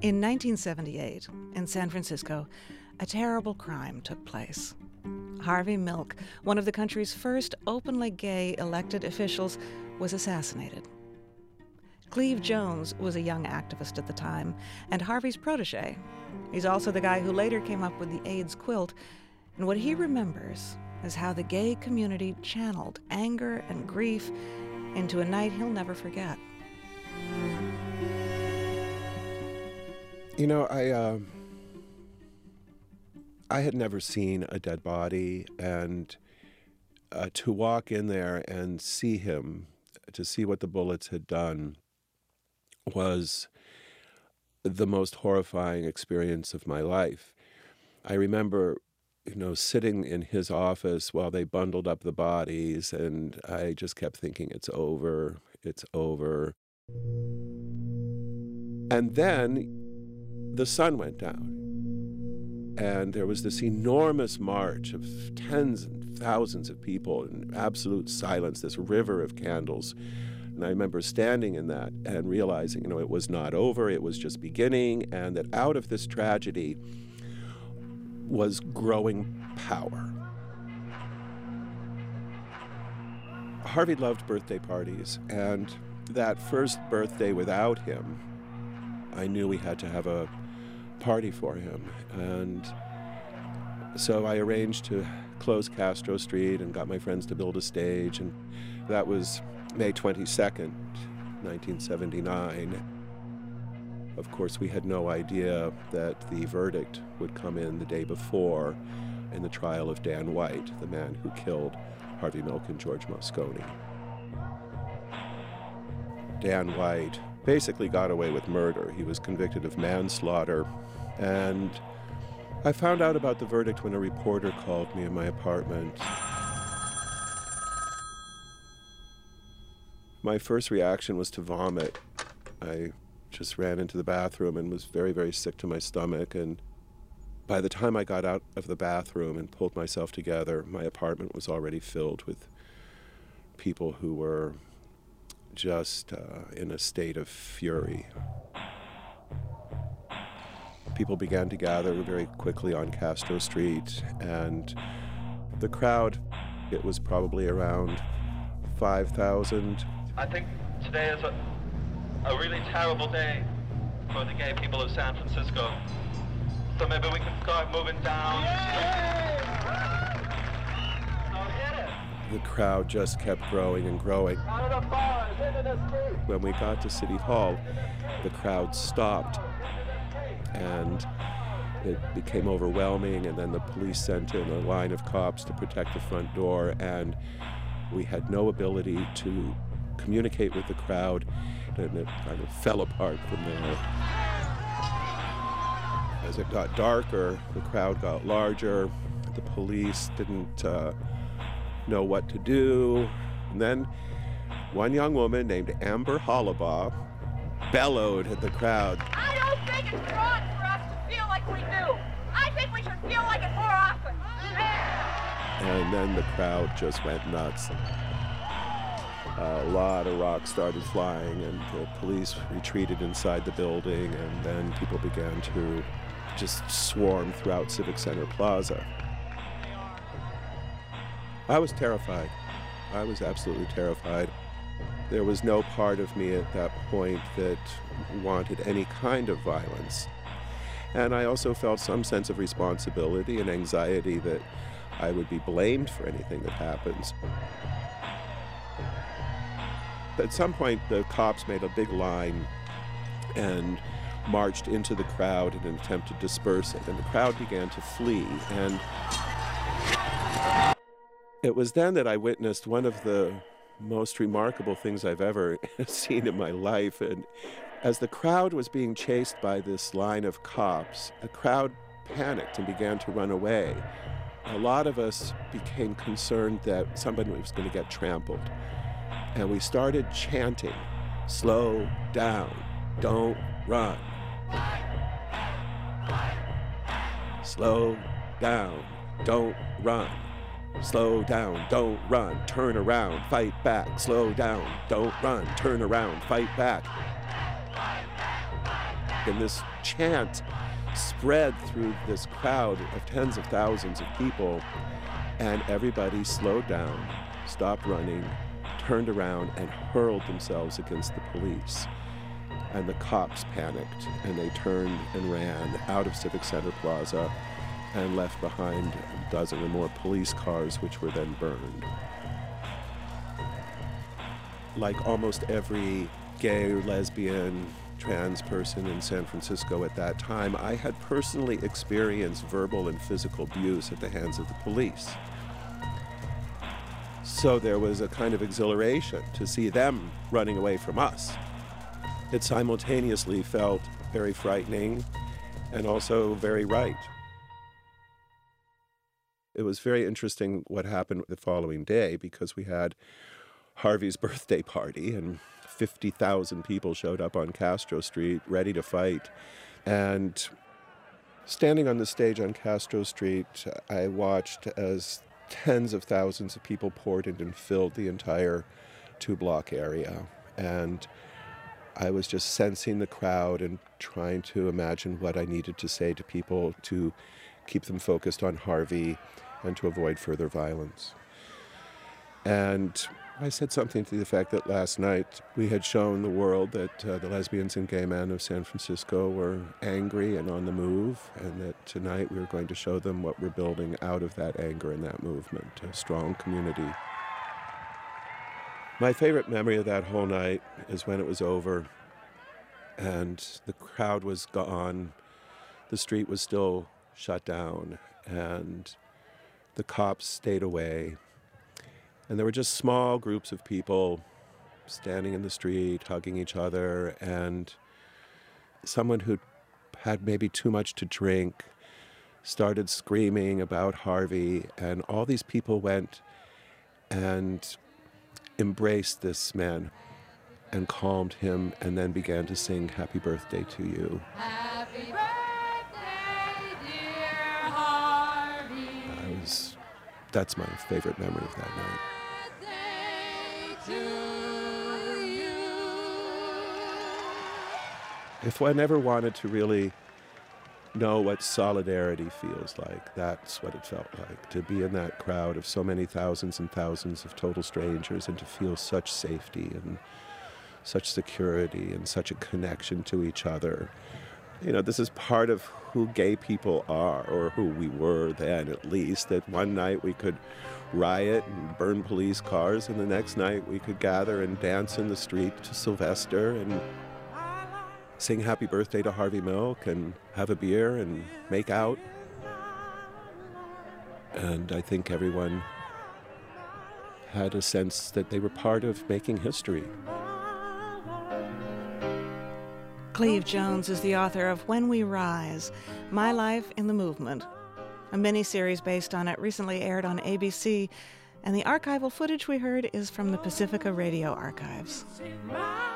In 1978, in San Francisco, a terrible crime took place. Harvey Milk, one of the country's first openly gay elected officials, was assassinated. Cleve Jones was a young activist at the time, and Harvey's protege. He's also the guy who later came up with the AIDS quilt, and what he remembers is how the gay community channeled anger and grief into a night he'll never forget. You know, I had never seen a dead body, and to walk in there and see him, to see what the bullets had done, was the most horrifying experience of my life. I remember, sitting in his office while they bundled up the bodies, and I just kept thinking, it's over, it's over. And then the sun went down, and there was this enormous march of tens and thousands of people in absolute silence, this river of candles. And I remember standing in that and realizing, it was not over, it was just beginning, and that out of this tragedy was growing power. Harvey loved birthday parties, and that first birthday without him, I knew we had to have a party for him. And so I arranged to close Castro Street and got my friends to build a stage, and that was May 22nd, 1979. Of course, we had no idea that the verdict would come in the day before in the trial of Dan White, the man who killed Harvey Milk and George Moscone. Dan White basically got away with murder. He was convicted of manslaughter, and I found out about the verdict when a reporter called me in my apartment. My first reaction was to vomit. I just ran into the bathroom and was very, very sick to my stomach. And by the time I got out of the bathroom and pulled myself together, my apartment was already filled with people who were just in a state of fury. People began to gather very quickly on Castro Street, and the crowd, it was probably around 5,000. I think today is a really terrible day for the gay people of San Francisco. So maybe we can start moving down. The crowd just kept growing and growing. When we got to City Hall, the crowd stopped, and it became overwhelming, and then the police sent in a line of cops to protect the front door, and we had no ability to communicate with the crowd, and it kind of fell apart from there. As it got darker, the crowd got larger. The police didn't know what to do. And then one young woman named Amber Hollabaugh bellowed at the crowd. I don't think it's wrong for us to feel like we do. I think we should feel like it more often. And then the crowd just went nuts. A lot of rocks started flying, and the police retreated inside the building, and then people began to just swarm throughout Civic Center Plaza. I was terrified. I was absolutely terrified. There was no part of me at that point that wanted any kind of violence. And I also felt some sense of responsibility and anxiety that I would be blamed for anything that happens. At some point, the cops made a big line and marched into the crowd in an attempt to disperse it, and the crowd began to flee. And it was then that I witnessed one of the most remarkable things I've ever seen in my life. And as the crowd was being chased by this line of cops, the crowd panicked and began to run away. A lot of us became concerned that somebody was going to get trampled. And we started chanting, "Slow down, don't run. Slow down, don't run. Slow down, don't run. Turn around, fight back. Slow down, don't run. Turn around, fight back." and this chant spread through this crowd of tens of thousands of people, and everybody slowed down, stopped running, turned around, and hurled themselves against the police. And the cops panicked, and they turned and ran out of Civic Center Plaza and left behind a dozen or more police cars, which were then burned. Like almost every gay, lesbian, trans person in San Francisco at that time, I had personally experienced verbal and physical abuse at the hands of the police. So there was a kind of exhilaration to see them running away from us. It simultaneously felt very frightening and also very right. It was very interesting what happened the following day, because we had Harvey's birthday party and 50,000 people showed up on Castro Street ready to fight. And standing on the stage on Castro Street, I watched as tens of thousands of people poured in and filled the entire 2-block area. And I was just sensing the crowd and trying to imagine what I needed to say to people to keep them focused on Harvey and to avoid further violence. And I said something to the effect that last night we had shown the world that the lesbians and gay men of San Francisco were angry and on the move, and that tonight we were going to show them what we're building out of that anger and that movement, a strong community. My favorite memory of that whole night is when it was over and the crowd was gone, the street was still shut down, and the cops stayed away. And there were just small groups of people standing in the street, hugging each other, and someone who had maybe too much to drink started screaming about Harvey, and all these people went and embraced this man and calmed him, and then began to sing "Happy Birthday to You." Happy birthday, dear Harvey. That's my favorite memory of that night. If one ever wanted to really know what solidarity feels like, that's what it felt like, to be in that crowd of so many thousands and thousands of total strangers and to feel such safety and such security and such a connection to each other. You know, this is part of who gay people are, or who we were then at least, that one night we could riot and burn police cars, and the next night we could gather and dance in the street to Sylvester and sing happy birthday to Harvey Milk and have a beer and make out. And I think everyone had a sense that they were part of making history. Cleve Jones is the author of When We Rise, My Life in the Movement. A miniseries based on it recently aired on ABC, and the archival footage we heard is from the Pacifica Radio Archives.